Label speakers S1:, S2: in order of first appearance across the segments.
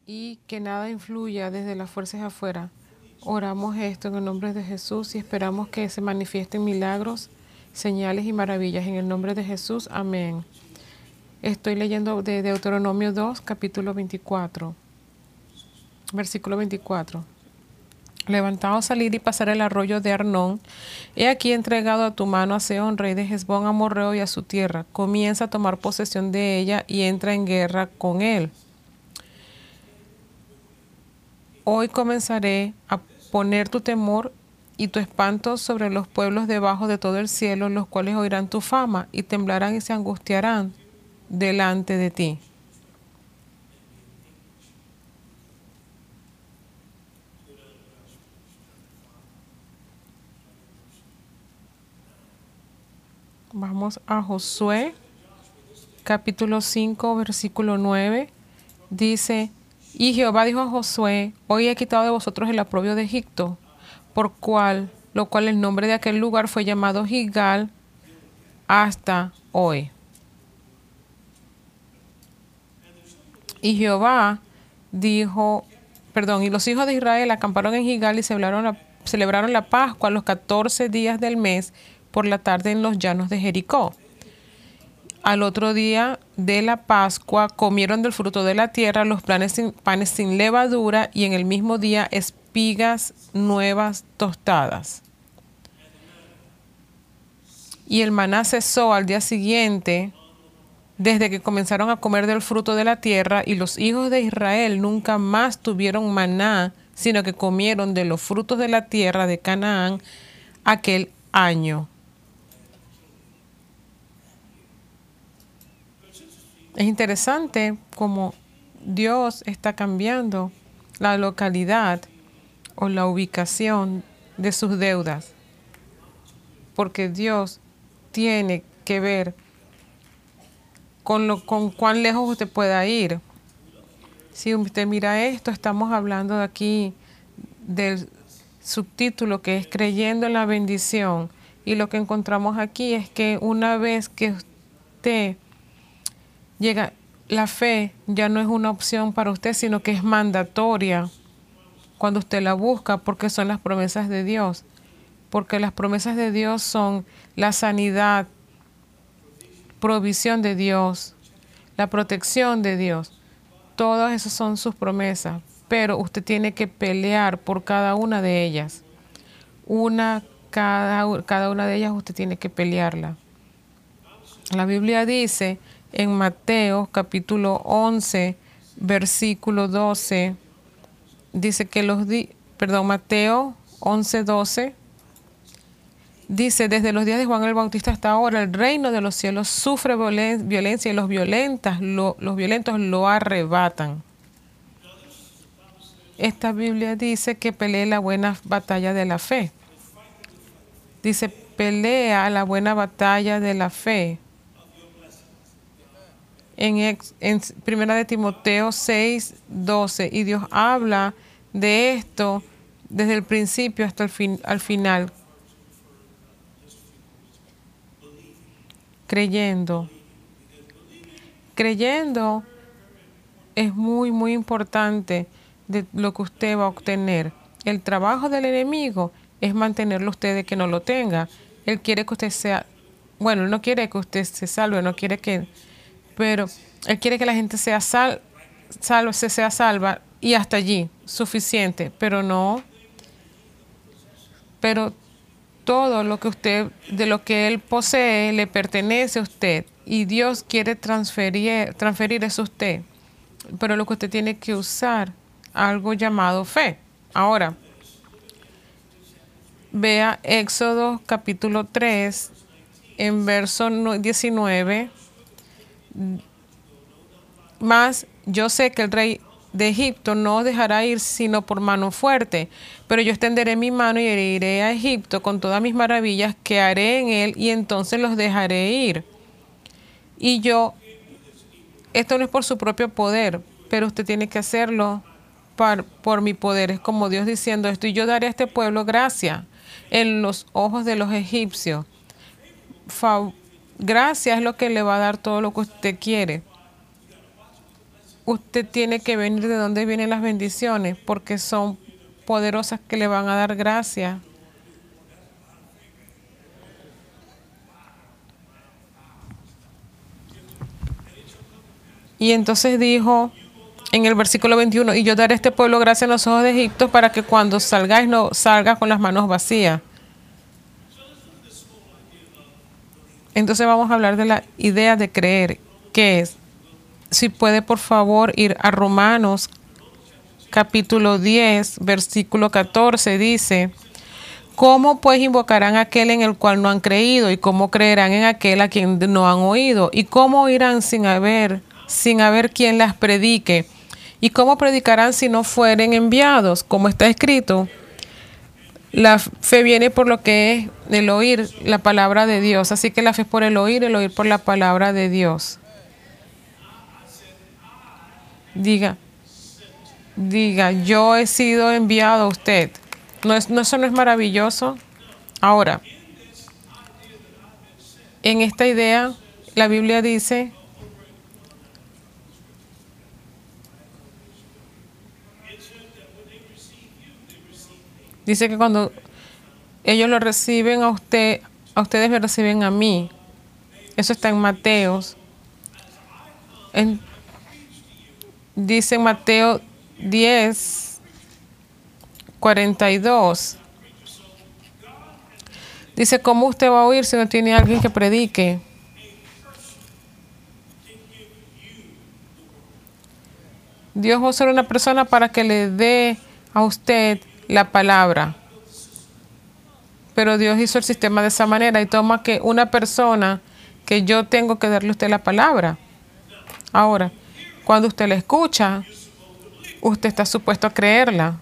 S1: y que nada influya desde las fuerzas afuera. Oramos esto en el nombre de Jesús y esperamos que se manifiesten milagros, señales y maravillas. En el nombre de Jesús, amén. Estoy leyendo de Deuteronomio 2, capítulo 24, versículo 24. Levantaos, salir y pasar el arroyo de Arnón. He aquí entregado a tu mano a Sehón, rey de Hesbón, amorreo, y a su tierra. Comienza a tomar posesión de ella y entra en guerra con él. Hoy comenzaré a poner tu temor y tu espanto sobre los pueblos debajo de todo el cielo, los cuales oirán tu fama y temblarán y se angustiarán delante de ti. Vamos a Josué, capítulo 5, versículo 9. Dice, y Jehová dijo a Josué, hoy he quitado de vosotros el oprobio de Egipto, lo cual el nombre de aquel lugar fue llamado Gilgal hasta hoy. Y Jehová dijo, y los hijos de Israel acamparon en Gilgal y celebraron la Pascua los 14 días del mes por la tarde en los llanos de Jericó. Al otro día de la Pascua comieron del fruto de la tierra los panes sin levadura y en el mismo día espigas nuevas tostadas. Y el maná cesó al día siguiente desde que comenzaron a comer del fruto de la tierra, y los hijos de Israel nunca más tuvieron maná, sino que comieron de los frutos de la tierra de Canaán aquel año. Es interesante cómo Dios está cambiando la localidad o la ubicación de sus deudas, porque Dios tiene que ver con cuán lejos usted pueda ir. Si usted mira esto, estamos hablando de aquí del subtítulo que es Creyendo en la bendición, y lo que encontramos aquí es que una vez que usted llega, la fe ya no es una opción para usted, sino que es mandatoria cuando usted la busca, porque son las promesas de Dios. Porque las promesas de Dios son la sanidad, provisión de Dios, la protección de Dios. Todas esas son sus promesas, pero usted tiene que pelear por cada una de ellas. Cada una de ellas usted tiene que pelearla. La Biblia dice en Mateo capítulo 11, versículo 12, dice que Mateo 11, 12, dice, desde los días de Juan el Bautista hasta ahora, el reino de los cielos sufre violencia y los violentos lo arrebatan. Esta Biblia dice que pelee la buena batalla de la fe. Dice, pelea la buena batalla de la fe. En 1 de Timoteo 6, 12, y Dios habla de esto desde el principio hasta al final. Creyendo es muy, muy importante de lo que usted va a obtener. El trabajo del enemigo es mantenerlo usted de que no lo tenga. Él quiere que usted sea, él no quiere que usted se salve, pero él quiere que la gente sea salva y hasta allí, suficiente, pero todo lo que de lo que él posee, le pertenece a usted, y Dios quiere transferir eso a usted, pero lo que usted tiene que usar, algo llamado fe. Ahora, vea Éxodo capítulo 3, en verso 19, mas yo sé que el rey de Egipto no os dejará ir sino por mano fuerte, pero yo extenderé mi mano y heriré a Egipto con todas mis maravillas que haré en él, y entonces los dejaré ir. Esto no es por su propio poder, pero usted tiene que hacerlo por mi poder. Es como Dios diciendo esto, y yo daré a este pueblo gracia en los ojos de los egipcios. Gracia es lo que le va a dar todo lo que usted quiere. usted tiene que venir de donde vienen las bendiciones, porque son poderosas que le van a dar gracia. Y entonces dijo en el versículo 21, y yo daré a este pueblo gracia en los ojos de Egipto para que cuando salgáis no salga con las manos vacías. Entonces vamos a hablar de la idea de creer, que es, si puede por favor ir a Romanos capítulo 10, versículo 14, dice, ¿cómo pues invocarán a aquel en el cual no han creído? ¿Y cómo creerán en aquel a quien no han oído? ¿Y cómo oirán sin haber quien las predique? ¿Y cómo predicarán si no fueren enviados? Como está escrito, la fe viene por lo que es el oír la palabra de Dios. Así que la fe es por el oír por la palabra de Dios. Diga, yo he sido enviado a usted. ¿Eso no es maravilloso? Ahora, en esta idea, la Biblia dice que cuando ellos lo reciben a usted, a ustedes me reciben a mí. Eso está en Mateos. Dice en Mateo 10, 42. Dice, ¿cómo usted va a oír si no tiene alguien que predique? Dios va a usar una persona para que le dé a usted la palabra. Pero Dios hizo el sistema de esa manera y toma que una persona que yo tengo que darle a usted la palabra. Ahora, cuando usted la escucha, usted está supuesto a creerla.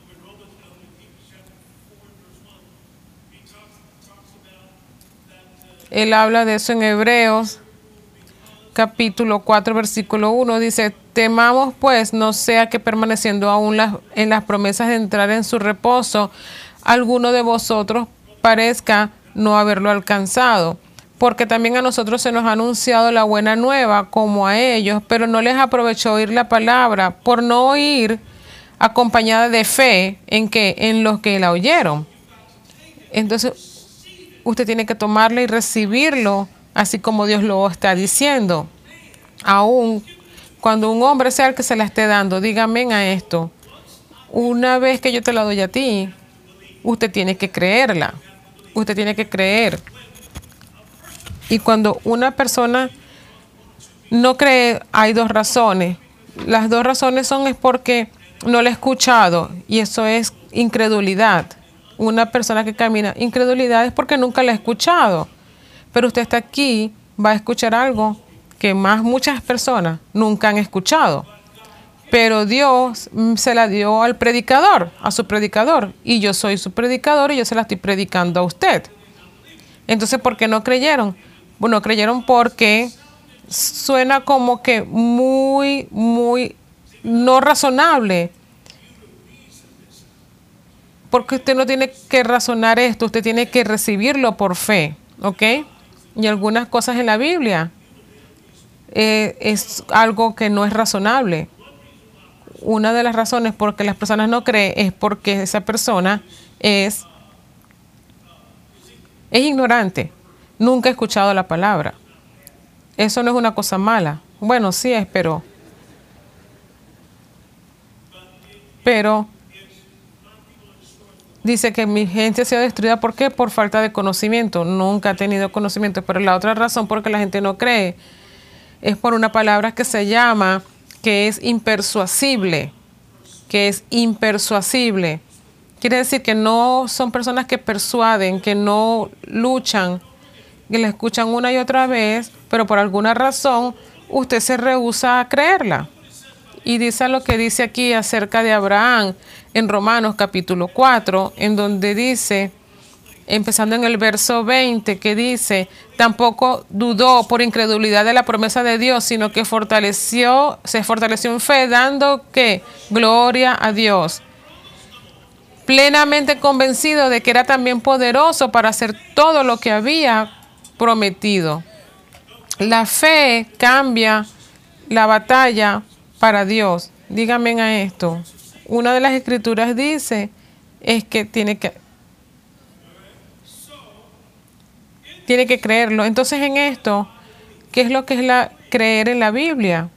S1: Él habla de eso en Hebreos, capítulo 4, versículo 1. Dice, temamos pues, no sea que permaneciendo aún en las promesas de entrar en su reposo, alguno de vosotros parezca no haberlo alcanzado. Porque también a nosotros se nos ha anunciado la buena nueva como a ellos, pero no les aprovechó oír la palabra por no oír acompañada de fe en los que la oyeron. Entonces, usted tiene que tomarla y recibirlo, así como Dios lo está diciendo. Aún cuando un hombre sea el que se la esté dando, dígame a esto. Una vez que yo te la doy a ti, usted tiene que creerla. Usted tiene que creer. Y cuando una persona no cree, hay dos razones. Las dos razones es porque no la ha escuchado, y eso es incredulidad. Una persona que camina incredulidad es porque nunca la ha escuchado. Pero usted está aquí, va a escuchar algo que muchas personas nunca han escuchado. Pero Dios se la dio al predicador, a su predicador. Y yo soy su predicador y yo se la estoy predicando a usted. Entonces, ¿por qué no creyeron? Bueno, creyeron porque suena como que muy, muy no razonable. Porque usted no tiene que razonar esto, usted tiene que recibirlo por fe, ¿ok? Y algunas cosas en la Biblia es algo que no es razonable. Una de las razones por que las personas no creen es porque esa persona es ignorante. Nunca ha escuchado la palabra. Eso no es una cosa mala. Bueno, sí es, pero dice que mi gente se ha destruida. ¿Por qué? Por falta de conocimiento. Nunca ha tenido conocimiento. Pero la otra razón por que la gente no cree es por una palabra que se llama, que es impersuasible. Que es impersuasible. Quiere decir que no son personas que persuaden, que no luchan, que la escuchan una y otra vez, pero por alguna razón usted se rehúsa a creerla. Y dice lo que dice aquí acerca de Abraham en Romanos capítulo 4, en donde dice, empezando en el verso 20, que dice, tampoco dudó por incredulidad de la promesa de Dios, sino que se fortaleció en fe, dando ¿qué? Gloria a Dios. Plenamente convencido de que era también poderoso para hacer todo lo que había prometido. La fe cambia la batalla para Dios. Díganme a esto. Una de las escrituras dice es que tiene que creerlo. Entonces en esto, ¿qué es lo que es creer en la Biblia?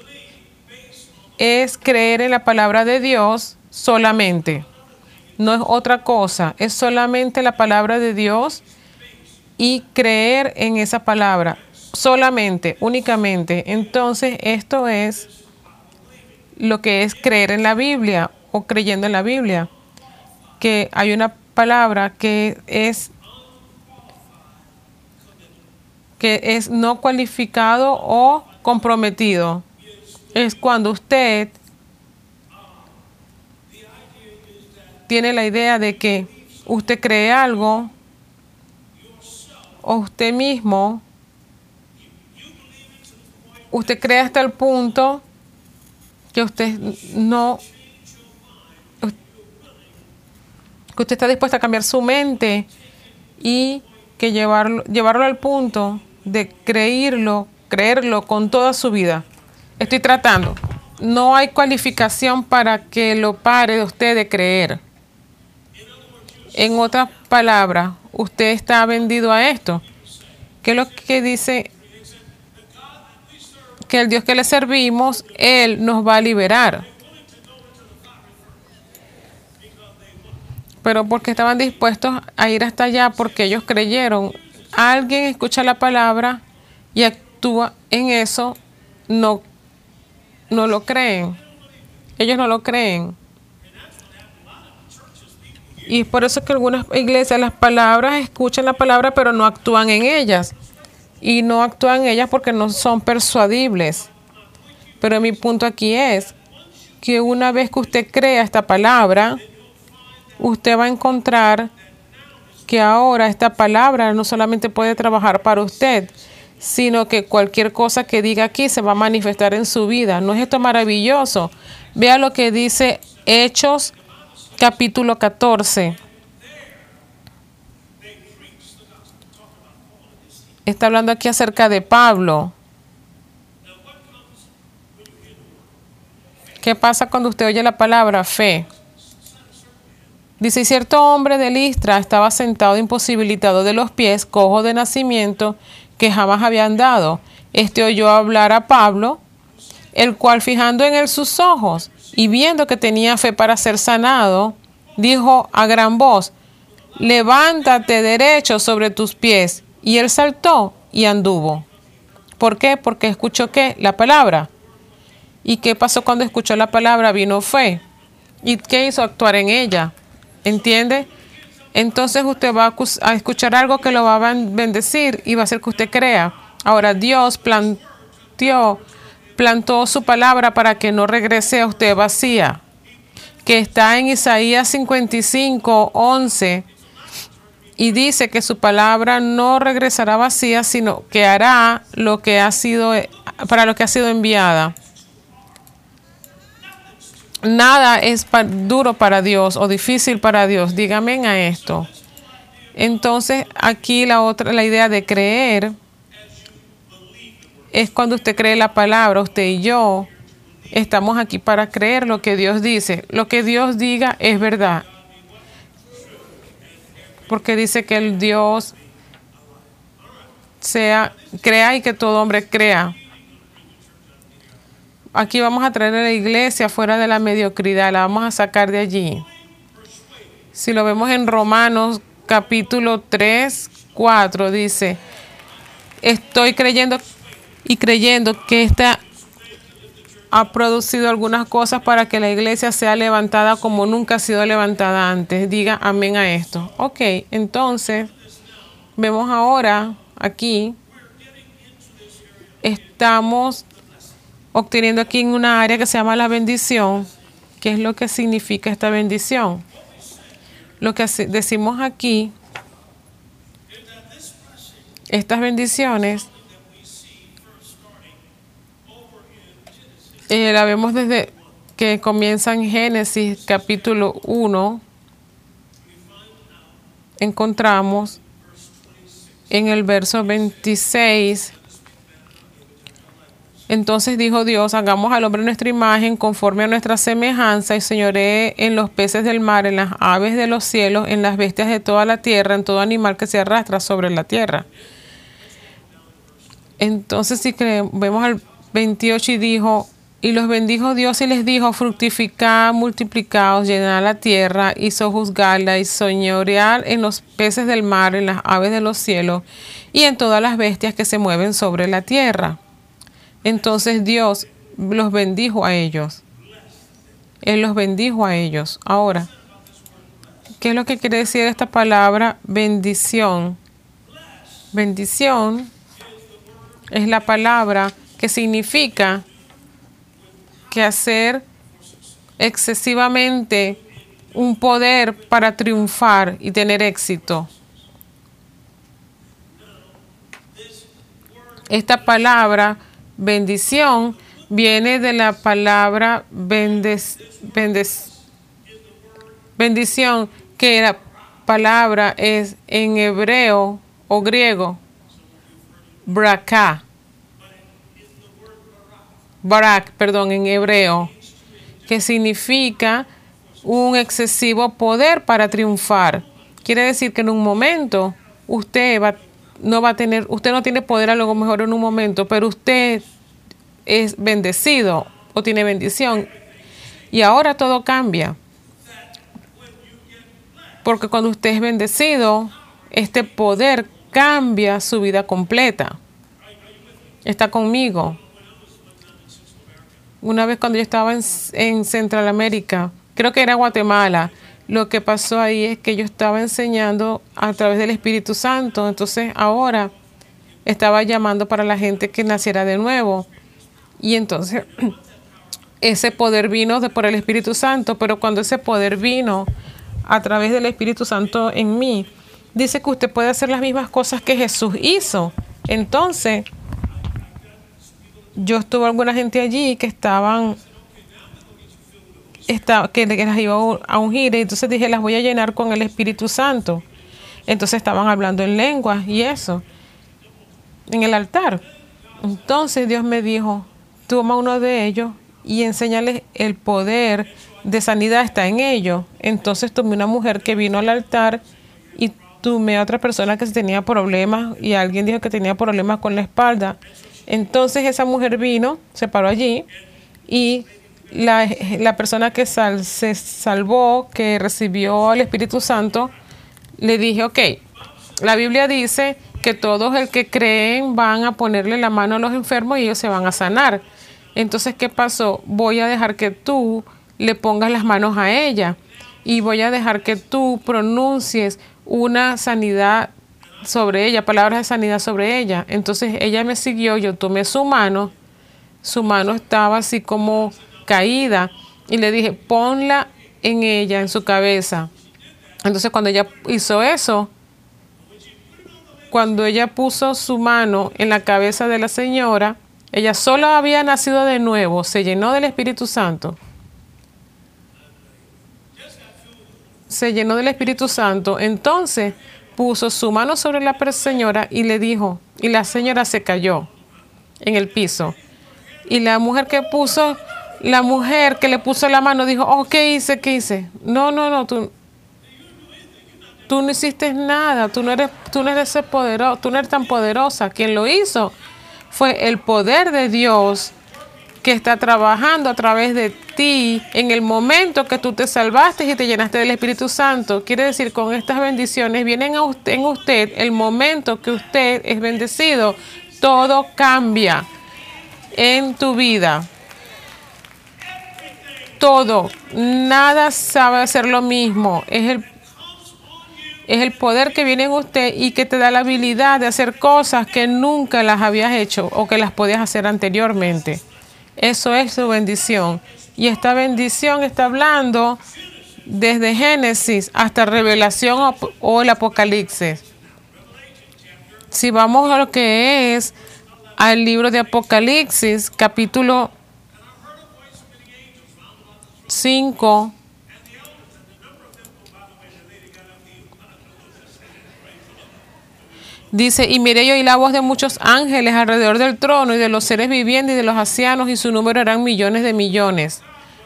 S1: Es creer en la palabra de Dios solamente. No es otra cosa, es solamente la palabra de Dios y creer en esa palabra. Solamente, únicamente. Entonces esto es lo que es creer en la Biblia o creyendo en la Biblia. Que hay una palabra que es no cualificado o comprometido. Es cuando usted tiene la idea de que usted cree algo o usted mismo, usted cree hasta el punto que usted está dispuesto a cambiar su mente y que llevarlo al punto de creerlo con toda su vida. Estoy tratando. No hay cualificación para que lo pare de usted de creer. En otras palabras, usted está vendido a esto. ¿Qué es lo que dice? Que el Dios que le servimos, Él nos va a liberar. Pero porque estaban dispuestos a ir hasta allá, porque ellos creyeron. Alguien escucha la palabra y actúa en eso, no lo creen. Ellos no lo creen. Y por eso es que algunas iglesias, las palabras, escuchan la palabra, pero no actúan en ellas. Y no actúan en ellas porque no son persuadibles. Pero mi punto aquí es que una vez que usted crea esta palabra, usted va a encontrar que ahora esta palabra no solamente puede trabajar para usted, sino que cualquier cosa que diga aquí se va a manifestar en su vida. ¿No es esto maravilloso? Vea lo que dice Hechos capítulo 14. Está hablando aquí acerca de Pablo. ¿Qué pasa cuando usted oye la palabra fe? Dice, cierto hombre de Listra estaba sentado imposibilitado de los pies, cojo de nacimiento, que jamás había andado. Este oyó hablar a Pablo, el cual fijando en él sus ojos y viendo que tenía fe para ser sanado, dijo a gran voz, levántate derecho sobre tus pies. Y él saltó y anduvo. ¿Por qué? Porque escuchó ¿qué? La palabra. ¿Y qué pasó cuando escuchó la palabra? Vino fe. ¿Y qué hizo? Actuar en ella. ¿Entiende? Entonces usted va a escuchar algo que lo va a bendecir y va a hacer que usted crea. Ahora Dios plantó su palabra para que no regrese a usted vacía, que está en Isaías 55:11 y dice que su palabra no regresará vacía, sino que hará lo que ha sido para lo que ha sido enviada. Nada es duro para Dios o difícil para Dios. Dígame a esto. Entonces, aquí la idea de creer es cuando usted cree la palabra. Usted y yo estamos aquí para creer lo que Dios dice. Lo que Dios diga es verdad. Porque dice que el Dios crea y que todo hombre crea. Aquí vamos a traer a la iglesia fuera de la mediocridad, la vamos a sacar de allí. Si lo vemos en Romanos capítulo 3:4 dice, estoy creyendo que esta ha producido algunas cosas para que la iglesia sea levantada como nunca ha sido levantada antes. Diga amén a esto. Ok, entonces vemos ahora aquí, estamos obteniendo aquí en una área que se llama la bendición. ¿Qué es lo que significa esta bendición? Lo que decimos aquí, estas bendiciones, la vemos desde que comienza en Génesis capítulo 1. Encontramos en el verso 26 Entonces dijo Dios, hagamos al hombre nuestra imagen, conforme a nuestra semejanza, y señoree en los peces del mar, en las aves de los cielos, en las bestias de toda la tierra, en todo animal que se arrastra sobre la tierra. Entonces si vemos al 28 y dijo, y los bendijo Dios y les dijo, fructificad, multiplicaos, llenad la tierra y sojuzgadla y señoread en los peces del mar, en las aves de los cielos y en todas las bestias que se mueven sobre la tierra. Entonces Dios los bendijo a ellos. Él los bendijo a ellos. Ahora, ¿qué es lo que quiere decir esta palabra bendición? Bendición es la palabra que significa que hacer excesivamente un poder para triunfar y tener éxito. Esta palabra bendición viene de la palabra bendición, que la palabra es en hebreo o griego, barak, en hebreo, que significa un excesivo poder para triunfar. Quiere decir que en un momento usted no tiene poder a lo mejor en un momento, pero usted es bendecido o tiene bendición. Y ahora todo cambia. Porque cuando usted es bendecido, este poder cambia su vida completa. Está conmigo. Una vez cuando yo estaba en Centroamérica, creo que era Guatemala, lo que pasó ahí es que yo estaba enseñando a través del Espíritu Santo. Entonces ahora estaba llamando para la gente que naciera de nuevo. Y entonces ese poder vino por el Espíritu Santo, pero cuando ese poder vino a través del Espíritu Santo en mí, dice que usted puede hacer las mismas cosas que Jesús hizo. Entonces, yo estuve alguna gente allí que que las iba a ungir, y entonces dije, las voy a llenar con el Espíritu Santo. Entonces estaban hablando en lenguas y eso, en el altar. Entonces Dios me dijo, toma uno de ellos y enséñales el poder de sanidad está en ellos. Entonces tomé una mujer que vino al altar y tomé a otra persona que tenía problemas y alguien dijo que tenía problemas con la espalda. Entonces esa mujer vino, se paró allí y la persona que se salvó, que recibió el Espíritu Santo, le dije, ok, la Biblia dice que todos el que creen van a ponerle la mano a los enfermos y ellos se van a sanar. Entonces, ¿qué pasó? Voy a dejar que tú le pongas las manos a ella y voy a dejar que tú pronuncies una sanidad sobre ella, palabras de sanidad sobre ella. Entonces ella me siguió, yo tomé su mano estaba así como caída y le dije, ponla en ella, en su cabeza. Entonces cuando ella hizo eso, cuando ella puso su mano en la cabeza de la señora, ella solo había nacido de nuevo, se llenó del Espíritu Santo. Se llenó del Espíritu Santo. Entonces puso su mano sobre la señora y le dijo, y la señora se cayó en el piso. Y la mujer que le puso la mano dijo, oh, ¿qué hice? ¿Qué hice? No, tú no hiciste nada, tú no eres poderoso, tú no eres tan poderosa. Quien lo hizo fue el poder de Dios que está trabajando a través de ti en el momento que tú te salvaste y te llenaste del Espíritu Santo. Quiere decir, con estas bendiciones vienen en usted el momento que usted es bendecido. Todo cambia en tu vida. Todo. Nada sabe hacer lo mismo. Es el poder que viene en usted y que te da la habilidad de hacer cosas que nunca las habías hecho o que las podías hacer anteriormente. Eso es su bendición. Y esta bendición está hablando desde Génesis hasta Revelación o el Apocalipsis. Si vamos a lo que es al libro de Apocalipsis, capítulo 5. Dice, y miré yo y la voz de muchos ángeles alrededor del trono y de los seres vivientes y de los ancianos, y su número eran millones de millones.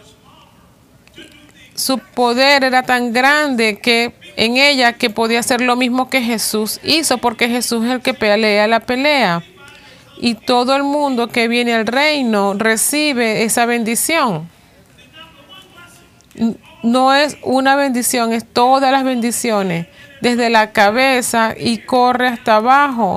S1: Su poder era tan grande que en ella que podía hacer lo mismo que Jesús hizo, porque Jesús es el que pelea la pelea. Y todo el mundo que viene al reino recibe esa bendición. No es una bendición, es todas las bendiciones, desde la cabeza y corre hasta abajo.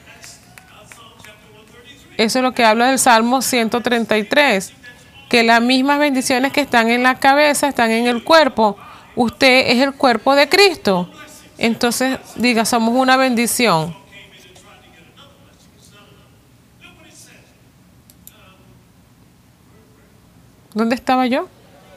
S1: Eso es lo que habla del Salmo 133, que las mismas bendiciones que están en la cabeza están en el cuerpo. Usted es el cuerpo de Cristo. Entonces, diga, somos una bendición. ¿Dónde estaba yo?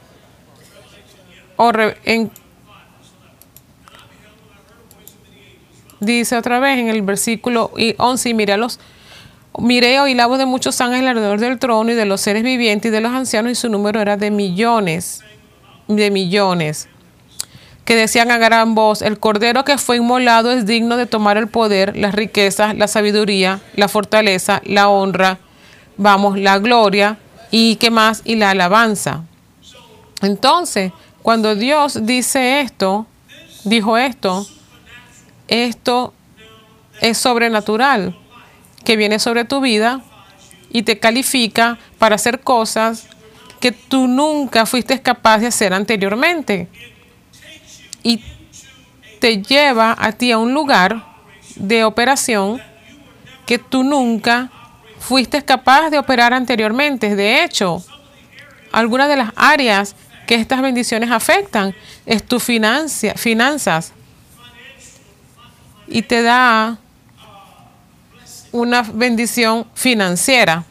S1: Dice otra vez en el versículo 11, miré oí la voz de muchos ángeles alrededor del trono y de los seres vivientes y de los ancianos, y su número era de millones, que decían a gran voz, el Cordero que fue inmolado es digno de tomar el poder, las riquezas, la sabiduría, la fortaleza, la honra, la gloria, y qué más, y la alabanza. Entonces, cuando Dios dijo esto es sobrenatural, que viene sobre tu vida y te califica para hacer cosas que tú nunca fuiste capaz de hacer anteriormente. Y te lleva a ti a un lugar de operación que tú nunca fuiste capaz de operar anteriormente. De hecho, algunas de las áreas que estas bendiciones afectan es tus finanzas. Y te da una bendición financiera.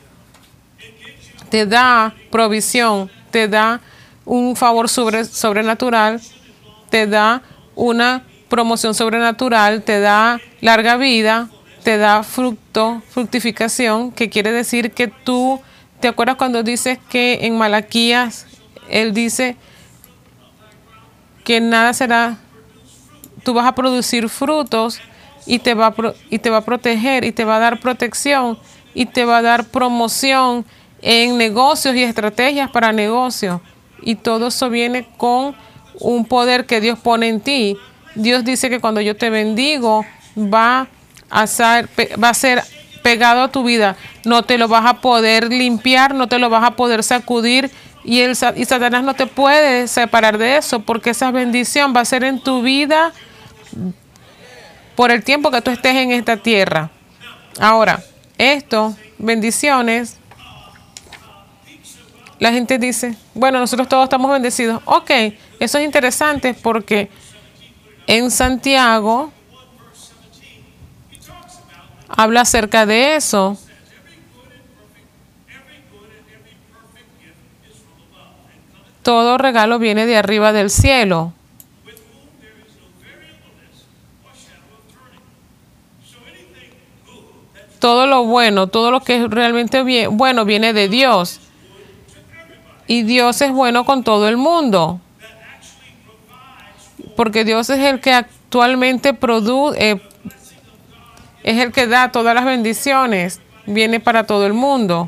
S1: Te da provisión, te da un favor sobrenatural, te da una promoción sobrenatural, te da larga vida, te da fructificación, que quiere decir que tú, ¿te acuerdas cuando dices que en Malaquías, él dice que nada será, tú vas a producir frutos y te va a proteger y te va a dar protección y te va a dar promoción en negocios y estrategias para negocios? Y todo eso viene con un poder que Dios pone en ti. Dios dice que cuando yo te bendigo va a ser pegado a tu vida. No te lo vas a poder limpiar, no te lo vas a poder sacudir, y Satanás no te puede separar de eso, porque esa bendición va a ser en tu vida por el tiempo que tú estés en esta tierra. Ahora, bendiciones, la gente dice, bueno, nosotros todos estamos bendecidos. Ok, eso es interesante porque en Santiago habla acerca de eso. Todo regalo viene de arriba del cielo. Todo lo bueno, todo lo que es realmente bueno viene de Dios. Y Dios es bueno con todo el mundo. Porque Dios es el que actualmente produce, es el que da todas las bendiciones. Viene para todo el mundo.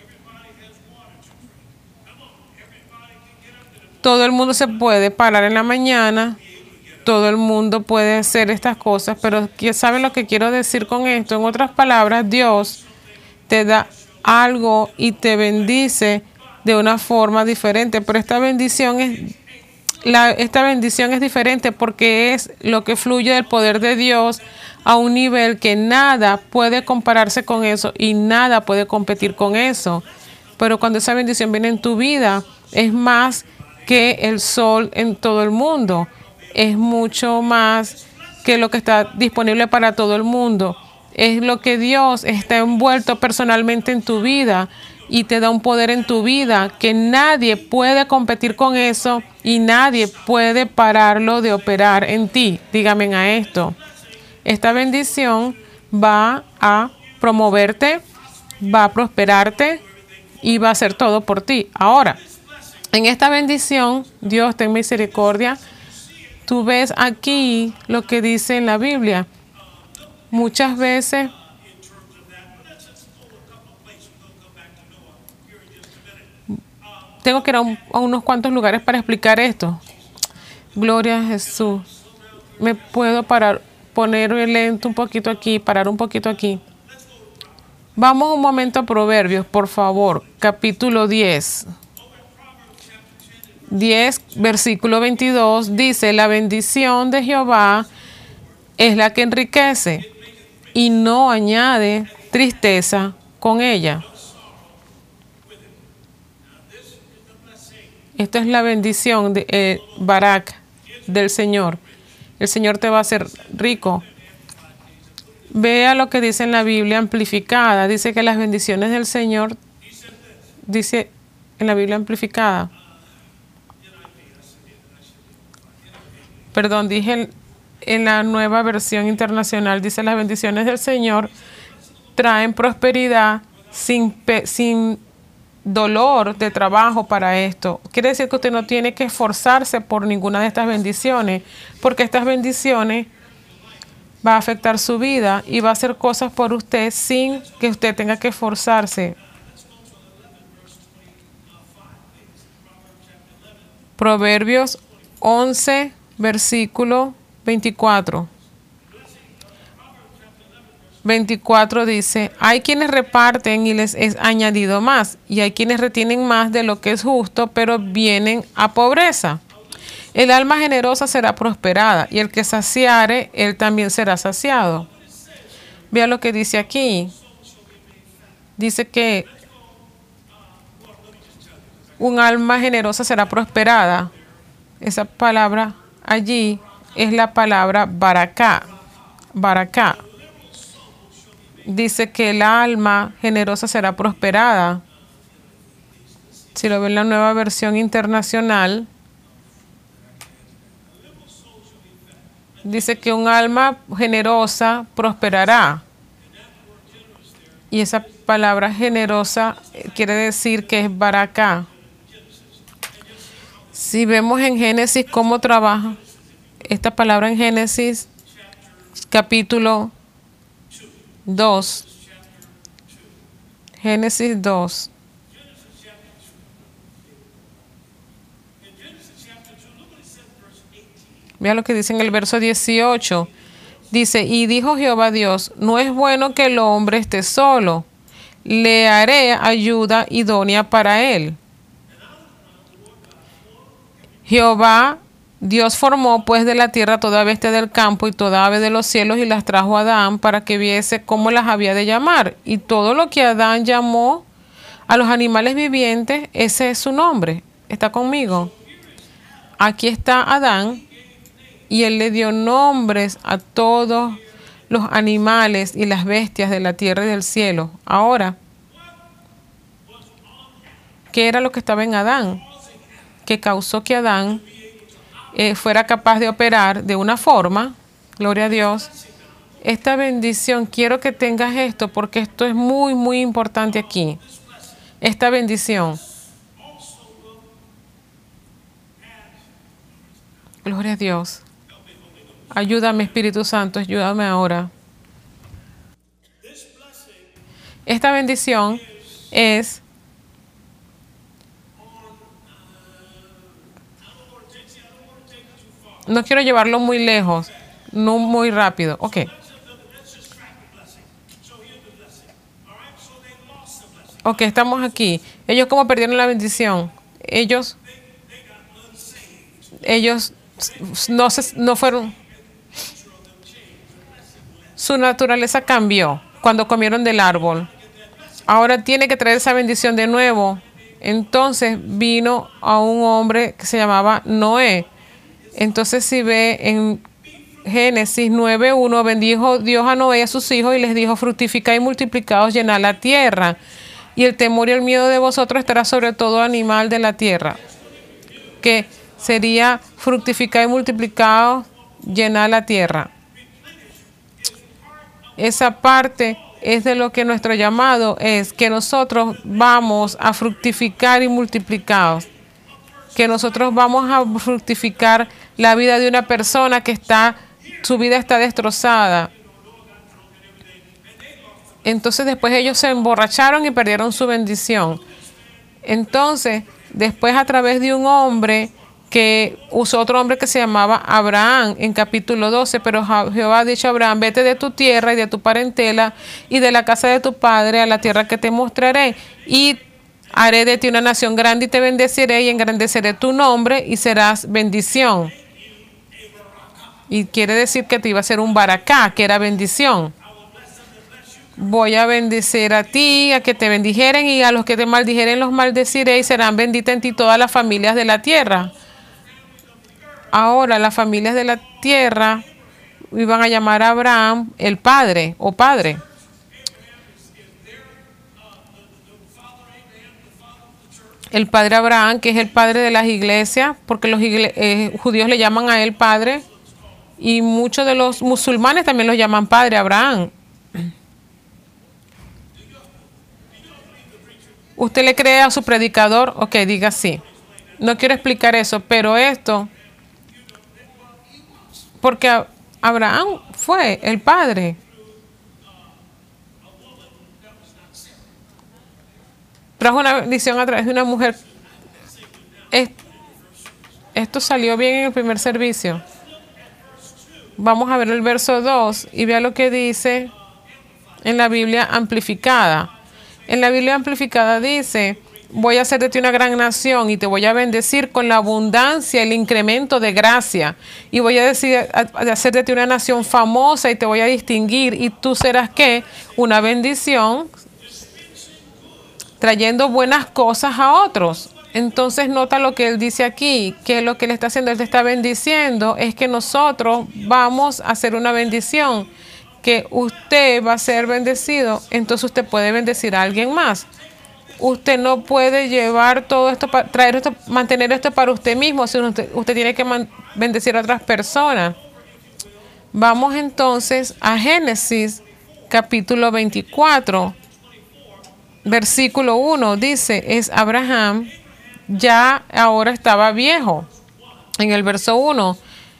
S1: Todo el mundo se puede parar en la mañana. Todo el mundo puede hacer estas cosas. Pero ¿saben lo que quiero decir con esto? En otras palabras, Dios te da algo y te bendice de una forma diferente. Pero esta bendición es diferente porque es lo que fluye del poder de Dios a un nivel que nada puede compararse con eso y nada puede competir con eso. Pero cuando esa bendición viene en tu vida, es más que el sol en todo el mundo. Es mucho más que lo que está disponible para todo el mundo. Es lo que Dios está envuelto personalmente en tu vida y te da un poder en tu vida que nadie puede competir con eso y nadie puede pararlo de operar en ti. Dígame a esto. Esta bendición va a promoverte, va a prosperarte y va a hacer todo por ti. Ahora, en esta bendición, Dios ten misericordia. Tú ves aquí lo que dice en la Biblia. Muchas veces tengo que ir a unos cuantos lugares para explicar esto. Gloria a Jesús. Me puedo parar, poner lento un poquito aquí, parar un poquito aquí. Vamos un momento a Proverbios, por favor. Capítulo 10. 10, versículo 22, dice: la bendición de Jehová es la que enriquece y no añade tristeza con ella. Esta es la bendición de Barak del Señor. El Señor te va a hacer rico. Vea lo que dice en la Biblia amplificada. Dice que las bendiciones del Señor, dice en la Biblia amplificada. Perdón, dije en la nueva versión internacional, dice: las bendiciones del Señor traen prosperidad sin dolor de trabajo para esto. Quiere decir que usted no tiene que esforzarse por ninguna de estas bendiciones, porque estas bendiciones va a afectar su vida y va a hacer cosas por usted sin que usted tenga que esforzarse. Proverbios 11, versículo 24. 24 dice: hay quienes reparten y les es añadido más, y hay quienes retienen más de lo que es justo, pero vienen a pobreza. El alma generosa será prosperada, y el que saciare, él también será saciado. Vea lo que dice aquí. Dice que un alma generosa será prosperada. Esa palabra allí es la palabra baraká. Baraká. Dice que el alma generosa será prosperada. Si lo ven en la nueva versión internacional, dice que un alma generosa prosperará. Y esa palabra generosa quiere decir que es baraká. Si vemos en Génesis cómo trabaja esta palabra en Génesis capítulo 2. Génesis 2. Vea lo que dice en el verso 18. Dice: y dijo Jehová Dios: no es bueno que el hombre esté solo, le haré ayuda idónea para él. Jehová Dios formó pues de la tierra toda bestia del campo y toda ave de los cielos, y las trajo a Adán para que viese cómo las había de llamar. Y todo lo que Adán llamó a los animales vivientes, ese es su nombre. ¿Está conmigo? Aquí está Adán, y él le dio nombres a todos los animales y las bestias de la tierra y del cielo. Ahora, ¿qué era lo que estaba en Adán? Que causó que Adán fuera capaz de operar de una forma, gloria a Dios, esta bendición. Quiero que tengas esto, porque esto es muy, muy importante aquí. Esta bendición. Gloria a Dios. Ayúdame, Espíritu Santo, ayúdame ahora. Esta bendición es no quiero llevarlo muy lejos, no muy rápido. Ok. Ok, estamos aquí. Ellos cómo perdieron la bendición. Ellos no fueron. Su naturaleza cambió cuando comieron del árbol. Ahora tiene que traer esa bendición de nuevo. Entonces vino a un hombre que se llamaba Noé. Entonces si ve en Génesis 9:1, bendijo Dios a Noé y a sus hijos y les dijo: fructificad y multiplicaos, llenad la tierra. Y el temor y el miedo de vosotros estará sobre todo animal de la tierra. Que sería fructificar y multiplicados, llenar la tierra. Esa parte es de lo que nuestro llamado es, que nosotros vamos a fructificar y multiplicar. Que nosotros vamos a fructificar la vida de una persona que su vida está destrozada. Entonces después ellos se emborracharon y perdieron su bendición. Entonces, después a través de un hombre que usó otro hombre que se llamaba Abraham en capítulo 12, pero Jehová ha dicho a Abraham, vete de tu tierra y de tu parentela y de la casa de tu padre a la tierra que te mostraré, y haré de ti una nación grande y te bendeciré y engrandeceré tu nombre y serás bendición. Y quiere decir que te iba a ser un baracá, que era bendición. Voy a bendecir a ti, a que te bendijeren, y a los que te maldijeren los maldeciré, y serán benditas en ti todas las familias de la tierra. Ahora las familias de la tierra iban a llamar a Abraham el padre o padre. El padre Abraham, que es el padre de las iglesias, porque los judíos le llaman a él padre, y muchos de los musulmanes también lo llaman padre Abraham. ¿Usted le cree a su predicador? Ok, diga sí. No quiero explicar eso, pero esto, porque Abraham fue el padre. Trajo una bendición a través de una mujer. Esto salió bien en el primer servicio. Vamos a ver el verso 2 y vea lo que dice en la Biblia amplificada. En la Biblia amplificada dice, voy a hacer de ti una gran nación y te voy a bendecir con la abundancia, el incremento de gracia. Y voy a hacer de ti una nación famosa y te voy a distinguir. Y tú serás, ¿qué? Una bendición, trayendo buenas cosas a otros. Entonces nota lo que él dice aquí, que lo que él está haciendo, él te está bendiciendo, es que nosotros vamos a hacer una bendición, que usted va a ser bendecido, entonces usted puede bendecir a alguien más. Usted no puede llevar todo esto, traer esto, mantener esto para usted mismo, sino usted tiene que bendecir a otras personas. Vamos entonces a Génesis capítulo 24, versículo 1, dice, es Abraham, ya ahora estaba viejo, en el verso 1,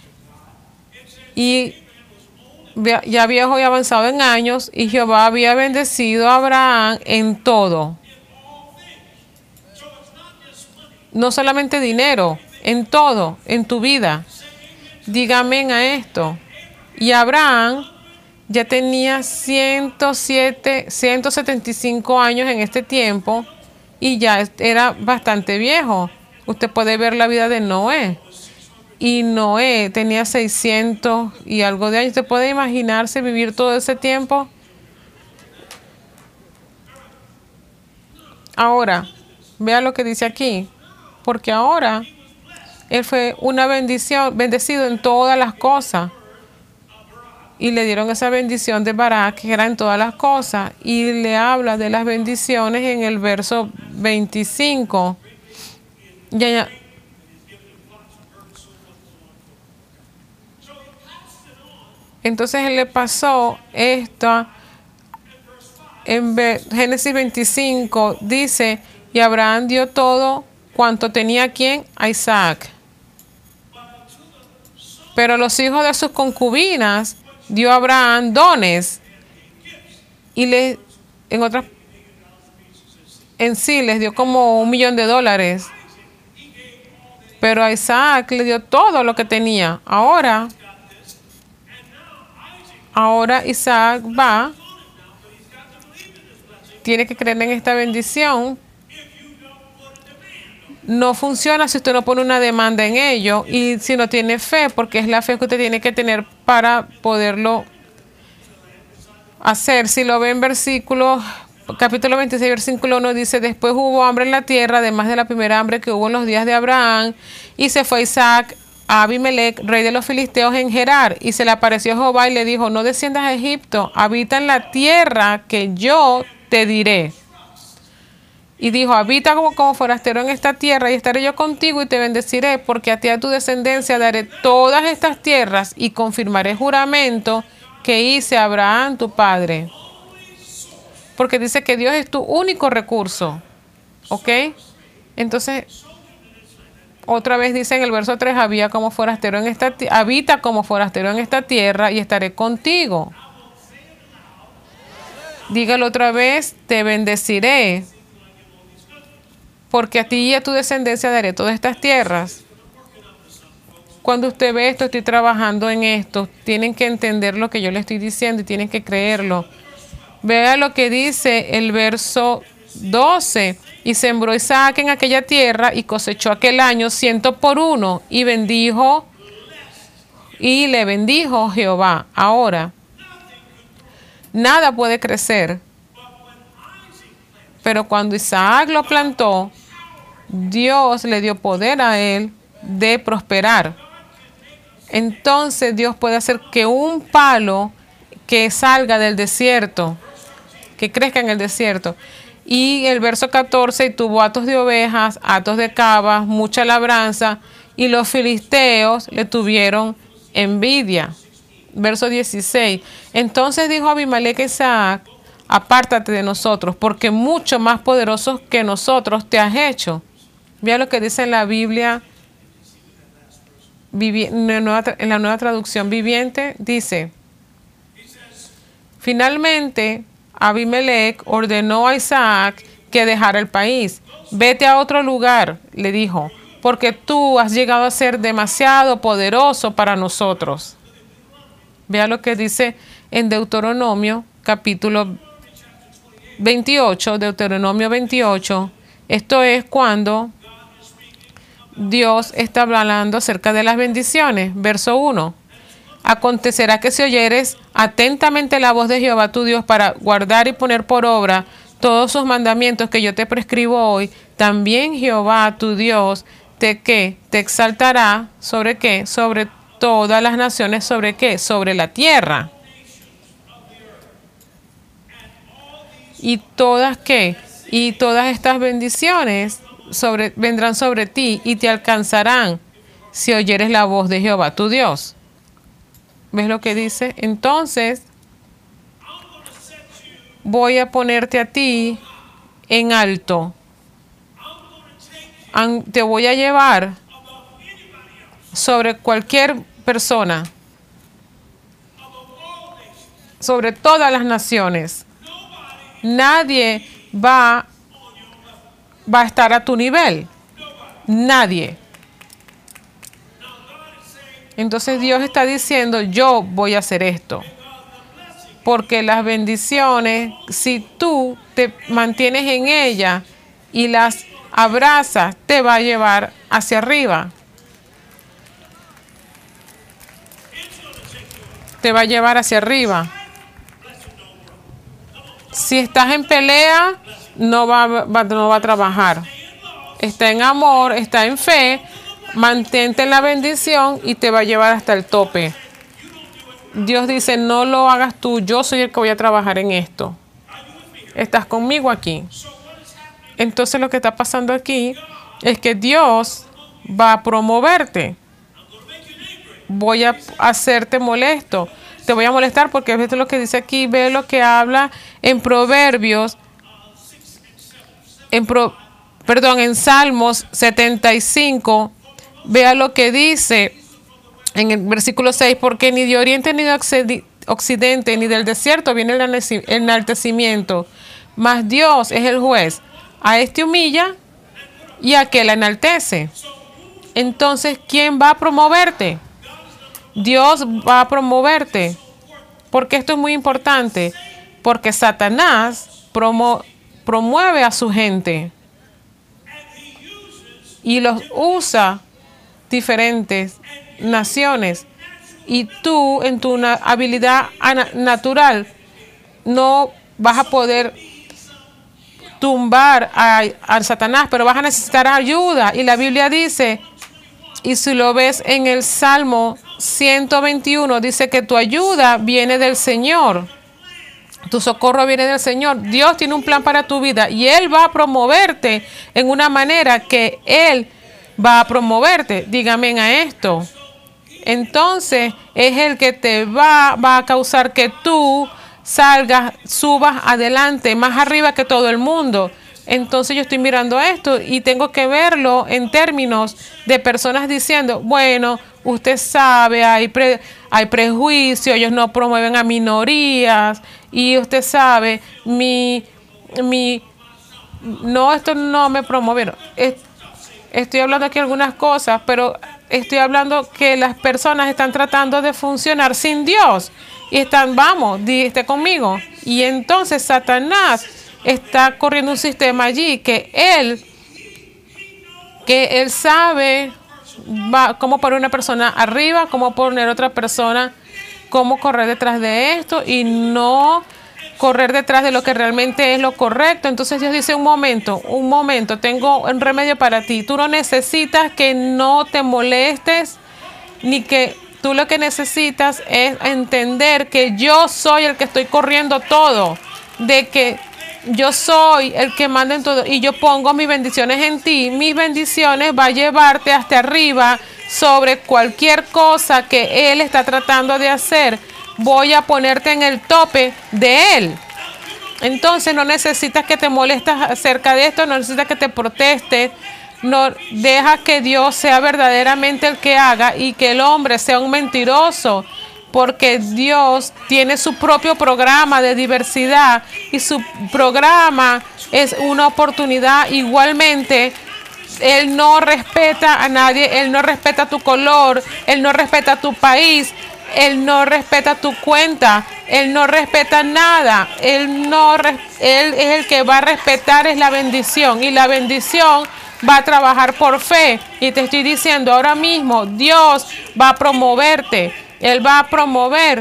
S1: y ya viejo y avanzado en años, y Jehová había bendecido a Abraham en todo. No solamente dinero, en todo, en tu vida. Dígame a esto. Y Abraham ya tenía 175 años en este tiempo, y ya era bastante viejo. Usted puede ver la vida de Noé. Y Noé tenía 600 y algo de años. ¿Usted puede imaginarse vivir todo ese tiempo? Ahora, vea lo que dice aquí. Porque ahora él fue una bendición, bendecido en todas las cosas. Y le dieron esa bendición de Barak, que era en todas las cosas. Y le habla de las bendiciones en el verso 25. Ya. Entonces él le pasó esto en Génesis 25, dice, y Abraham dio todo cuanto tenía ¿quién? A Isaac. Pero a los hijos de sus concubinas dio a Abraham dones, y en sí les dio como $1,000,000. Pero a Isaac le dio todo lo que tenía. Ahora Isaac tiene que creer en esta bendición. No funciona si usted no pone una demanda en ello, y si no tiene fe, porque es la fe que usted tiene que tener para poderlo hacer. Si lo ve en capítulo 26, versículo 1, dice, después hubo hambre en la tierra, además de la primera hambre que hubo en los días de Abraham, y se fue Isaac a Abimelech, rey de los filisteos, en Gerar, y se le apareció Jehová y le dijo, no desciendas a Egipto, habita en la tierra que yo te diré. Y dijo, habita como forastero en esta tierra, y estaré yo contigo y te bendeciré, porque a ti y a tu descendencia daré todas estas tierras, y confirmaré juramento que hice a Abraham tu padre. Porque dice que Dios es tu único recurso. ¿Ok? Entonces, otra vez dice en el verso 3, habita como forastero en esta tierra y estaré contigo. Dígalo otra vez, te bendeciré, porque a ti y a tu descendencia daré todas estas tierras. Cuando usted ve esto, estoy trabajando en esto, tienen que entender lo que yo le estoy diciendo y tienen que creerlo. Vea lo que dice el verso 12. Y sembró Isaac en aquella tierra y cosechó aquel año 100 por 1 y le bendijo Jehová. Ahora, nada puede crecer, pero cuando Isaac lo plantó, Dios le dio poder a él de prosperar. Entonces Dios puede hacer que un palo que salga del desierto, que crezca en el desierto. Y el verso 14, y tuvo hatos de ovejas, hatos de cabras, mucha labranza, y los filisteos le tuvieron envidia. Verso 16, entonces dijo Abimelech a Isaac, apártate de nosotros, porque mucho más poderosos que nosotros te has hecho. Vea lo que dice en la Biblia, en la nueva traducción viviente, dice, finalmente Abimelech ordenó a Isaac que dejara el país. Vete a otro lugar, le dijo, porque tú has llegado a ser demasiado poderoso para nosotros. Vea lo que dice en Deuteronomio, capítulo 28, Deuteronomio 28. Esto es cuando Dios está hablando acerca de las bendiciones. Verso 1. Acontecerá que si oyeres atentamente la voz de Jehová tu Dios para guardar y poner por obra todos sus mandamientos que yo te prescribo hoy, también Jehová tu Dios te exaltará sobre qué, sobre todas las naciones, sobre qué, sobre la tierra. Y todas qué, y todas estas bendiciones vendrán sobre ti y te alcanzarán si oyeres la voz de Jehová tu Dios. ¿Ves lo que dice? Entonces, voy a ponerte a ti en alto. Te voy a llevar sobre cualquier persona, sobre todas las naciones. Nadie va a estar a tu nivel. Nadie. Entonces Dios está diciendo, yo voy a hacer esto. Porque las bendiciones, si tú te mantienes en ellas y las abrazas, te va a llevar hacia arriba. Te va a llevar hacia arriba. Si estás en pelea, no va a trabajar. Está en amor, está en fe. Mantente en la bendición y te va a llevar hasta el tope. Dios dice, no lo hagas tú, yo soy el que voy a trabajar en esto. ¿Estás conmigo aquí? Entonces lo que está pasando aquí es que Dios va a promoverte. Voy a hacerte molesto. Te voy a molestar porque esto es lo que dice aquí. Ve lo que habla en Proverbios. En Salmos 75. Vea lo que dice en el versículo 6. Porque ni de oriente ni de occidente ni del desierto viene el enaltecimiento. Mas Dios es el juez. A este humilla y a aquel enaltece. Entonces, ¿quién va a promoverte? Dios va a promoverte, porque esto es muy importante, porque Satanás promueve a su gente y los usa diferentes naciones, y tú en tu habilidad natural no vas a poder tumbar a Satanás, pero vas a necesitar ayuda. Y la Biblia dice, y si lo ves en el Salmo 121, dice que tu ayuda viene del Señor. Tu socorro viene del Señor. Dios tiene un plan para tu vida y Él va a promoverte en una manera que Él va a promoverte. Dígame a esto. Entonces es el que te va a causar que tú subas adelante, más arriba que todo el mundo. Entonces yo estoy mirando esto y tengo que verlo en términos de personas diciendo, bueno, usted sabe, hay prejuicio, ellos no promueven a minorías, y usted sabe, no, esto no me promovieron. Estoy hablando aquí algunas cosas, pero estoy hablando que las personas están tratando de funcionar sin Dios. Y vamos, esté conmigo. Y entonces Satanás está corriendo un sistema allí que él sabe cómo poner una persona arriba, cómo poner otra persona, cómo correr detrás de esto y no correr detrás de lo que realmente es lo correcto. Entonces Dios dice, un momento, tengo un remedio para ti. Tú no necesitas que no te molestes, ni que tú lo que necesitas es entender que yo soy el que estoy corriendo todo, de que yo soy el que manda en todo y yo pongo mis bendiciones en ti. Mis bendiciones va a llevarte hasta arriba sobre cualquier cosa que Él está tratando de hacer. Voy a ponerte en el tope de Él. Entonces no necesitas que te molestes acerca de esto, no necesitas que te protestes. No deja que Dios sea verdaderamente el que haga y que el hombre sea un mentiroso, porque Dios tiene su propio programa de diversidad y su programa es una oportunidad. Igualmente, Él no respeta a nadie, Él no respeta tu color, Él no respeta tu país, Él no respeta tu cuenta, Él no respeta nada. Él es el que va a respetar es la bendición, y la bendición va a trabajar por fe. Y te estoy diciendo ahora mismo, Dios va a promoverte. Él va a promover.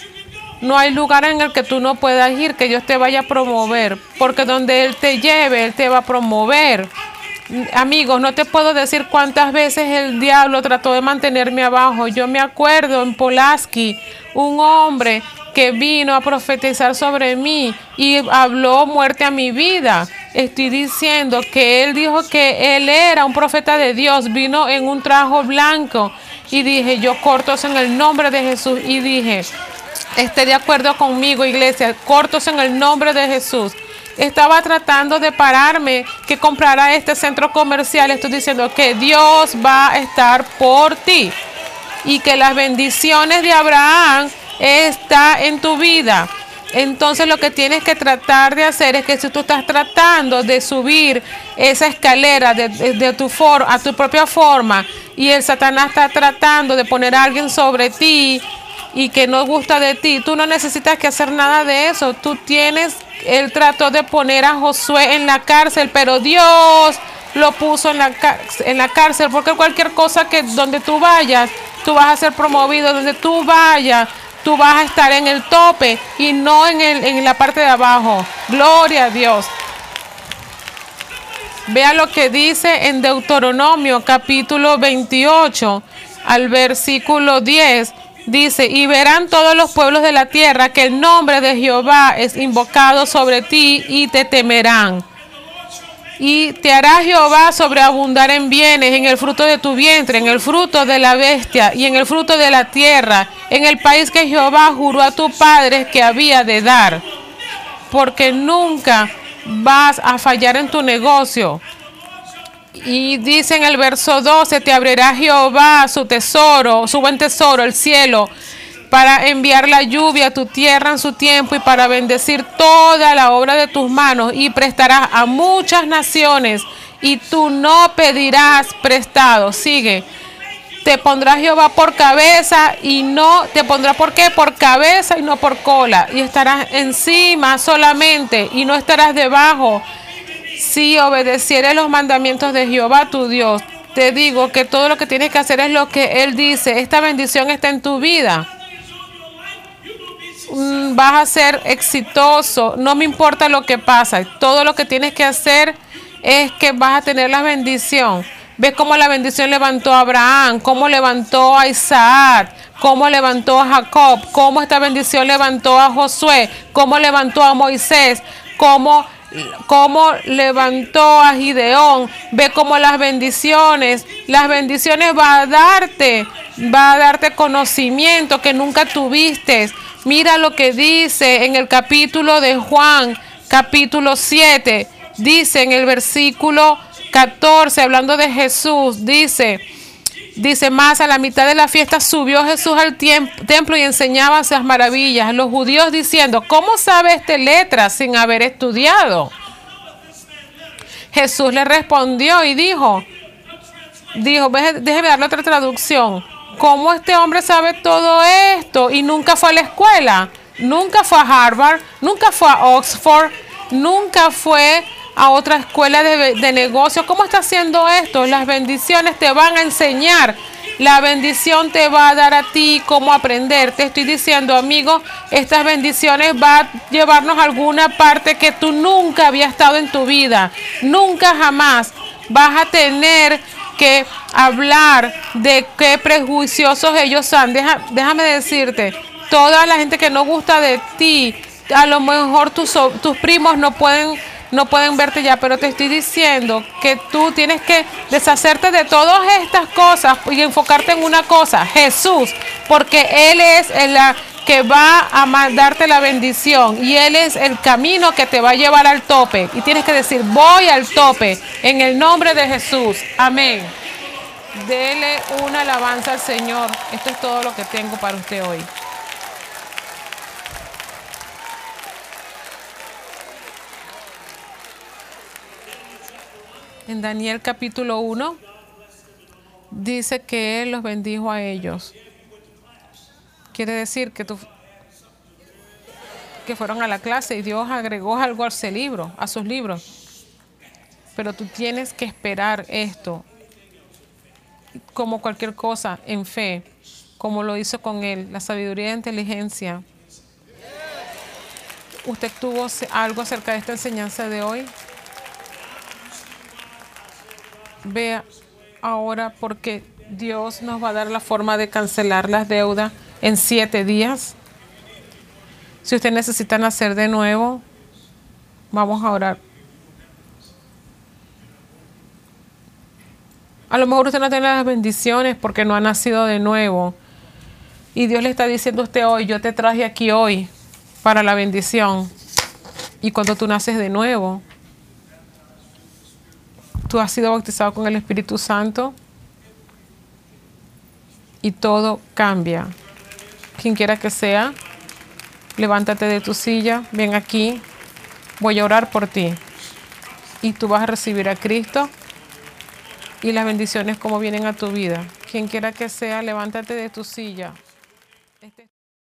S1: No hay lugar en el que tú no puedas ir que Dios te vaya a promover, porque donde Él te lleve, Él te va a promover. Amigos, no te puedo decir cuántas veces el diablo trató de mantenerme abajo. Yo me acuerdo en Pulaski, un hombre que vino a profetizar sobre mí y habló muerte a mi vida. Estoy diciendo que él dijo que él era un profeta de Dios, vino en un traje blanco y dije, yo cortos en el nombre de Jesús, y dije, esté de acuerdo conmigo, iglesia, cortos en el nombre de Jesús. Estaba tratando de pararme que comprara este centro comercial. Estoy diciendo que Dios va a estar por ti y que las bendiciones de Abraham está en tu vida. Entonces lo que tienes que tratar de hacer es que si tú estás tratando de subir esa escalera a tu propia forma, y el Satanás está tratando de poner a alguien sobre ti y que no gusta de ti, tú no necesitas que hacer nada de eso. Él trató de poner a Josué en la cárcel, pero Dios lo puso en la cárcel, porque cualquier cosa donde tú vayas, tú vas a ser promovido. Donde tú vayas, tú vas a estar en el tope y no en la parte de abajo. Gloria a Dios. Vea lo que dice en Deuteronomio capítulo 28 al versículo 10. Dice, y verán todos los pueblos de la tierra que el nombre de Jehová es invocado sobre ti, y te temerán. Y te hará Jehová sobreabundar en bienes, en el fruto de tu vientre, en el fruto de la bestia y en el fruto de la tierra, en el país que Jehová juró a tus padres que había de dar. Porque nunca vas a fallar en tu negocio. Y dice en el verso 12, te abrirá Jehová su tesoro, su buen tesoro, el cielo, para enviar la lluvia a tu tierra en su tiempo y para bendecir toda la obra de tus manos, y prestarás a muchas naciones y tú no pedirás prestado. Sigue. Te pondrá Jehová por cabeza y no te pondrá por qué, por cabeza y no por cola, y estarás encima solamente y no estarás debajo. Si obedecieres los mandamientos de Jehová tu Dios, te digo que todo lo que tienes que hacer es lo que Él dice. Esta bendición está en tu vida. Vas a ser exitoso, no me importa lo que pasa. Todo lo que tienes que hacer es que vas a tener la bendición. Ves cómo la bendición levantó a Abraham, cómo levantó a Isaac, cómo levantó a Jacob, cómo esta bendición levantó a Josué, cómo levantó a Moisés, cómo levantó a Gideón. Ve cómo las bendiciones va a darte conocimiento que nunca tuviste. Mira lo que dice en el capítulo de Juan, capítulo 7, dice en el versículo 14, hablando de Jesús, dice, Dice más, a la mitad de la fiesta subió Jesús al templo y enseñaba esas maravillas. Los judíos diciendo, ¿cómo sabe este letra sin haber estudiado? Jesús le respondió y dijo, déjeme darle otra traducción. ¿Cómo este hombre sabe todo esto y nunca fue a la escuela? Nunca fue a Harvard, nunca fue a Oxford, nunca fue a otra escuela de negocios. ¿Cómo está haciendo esto? Las bendiciones te van a enseñar. La bendición te va a dar a ti cómo aprender. Te estoy diciendo, amigo, estas bendiciones van a llevarnos a alguna parte que tú nunca había estado en tu vida. Nunca jamás vas a tener que hablar de qué prejuiciosos ellos son. Déjame decirte, toda la gente que no gusta de ti, a lo mejor tus primos no pueden verte ya, pero te estoy diciendo que tú tienes que deshacerte de todas estas cosas y enfocarte en una cosa, Jesús, porque Él es el que va a darte la bendición y Él es el camino que te va a llevar al tope. Y tienes que decir, voy al tope en el nombre de Jesús. Amén. Dele una alabanza al Señor. Esto es todo lo que tengo para usted hoy. En Daniel capítulo 1 dice que Él los bendijo a ellos. Quiere decir que fueron a la clase y Dios agregó algo a sus libros. Pero tú tienes que esperar esto, como cualquier cosa, en fe, como lo hizo con Él, la sabiduría e inteligencia. ¿Usted tuvo algo acerca de esta enseñanza de hoy? Vea ahora, porque Dios nos va a dar la forma de cancelar las deudas en 7 días. Si usted necesita nacer de nuevo, vamos a orar. A lo mejor usted no tiene las bendiciones porque no ha nacido de nuevo. Y Dios le está diciendo a usted hoy, yo te traje aquí hoy para la bendición. Y cuando tú naces de nuevo, tú has sido bautizado con el Espíritu Santo y todo cambia. Quien quiera que sea, levántate de tu silla, ven aquí, voy a orar por ti. Y tú vas a recibir a Cristo y las bendiciones como vienen a tu vida. Quien quiera que sea, levántate de tu silla.